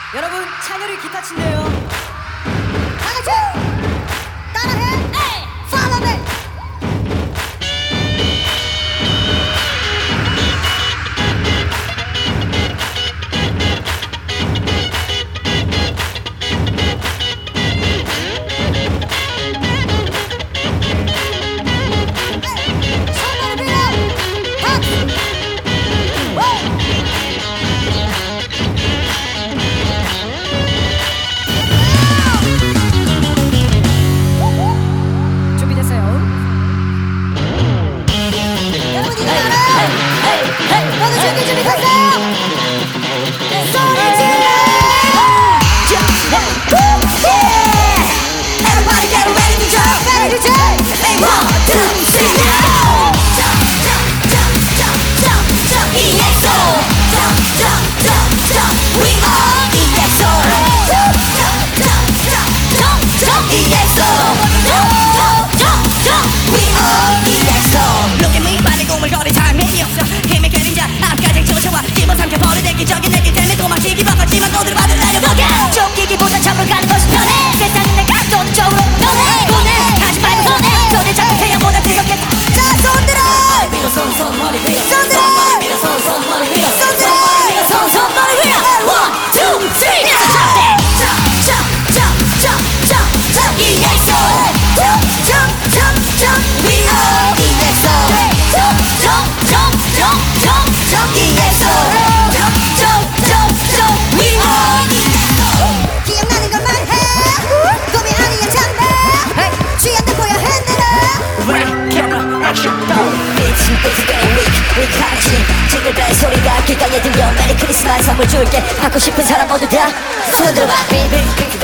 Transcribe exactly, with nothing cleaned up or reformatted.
여러분, 찬열이 기타 친대요. 다같이 따라해. 에이, follow me. 손을 밀어. 박수. 준비됐어요? 여러분 이거 알아요? 너도 준비 준비됐어요? 소리 질러! Everybody get ready to jump! Ready to jump! Say one, two, three, now! Jump, jump, jump, jump, jump, jump, 이엑소! Jump, jump, jump, jump, we are 이엑소! Jump, jump, jump, jump, jump, jump, 이엑소! Jump, jump, jump, jump, we are 이엑소! Look at me 빨리 고물거리 타임이 없어 힘의 그림자 앞까지 쫓아와 집어삼켜 버리는 기적인 내길 때문에 도망치기 바빴지만 너들 받을 내려보게 쫓기기보단 잡으러 가는 것이 편해 세상은 내가 돈 쪽으로 너네 보내 하지 말고 손에 손에 잡고 태양보다 뜨겁게 자 손들어 밀어 손손 머리 위로 손들어 머리 위로 손손 머리 위로 손들어 머리 위로 손손 머리 위로 One, two, three, now jump jump jump jump jump jump 이엑소 jump jump jump jump we are 이엑소 jump jump jump jump jump jump 이엑소 jump jump jump jump we are 이엑소 기억나는 걸 말해 꿈이 아니야 장래 취한데 보여 흔들어 Ready, camera, action, go 미친 듯이 weak weak 하지 징글벨 소리가 귓가에 들려 메리 크리스마스 선물 줄게 받고 싶은 사람 모두 다 손들어봐 빙빙빙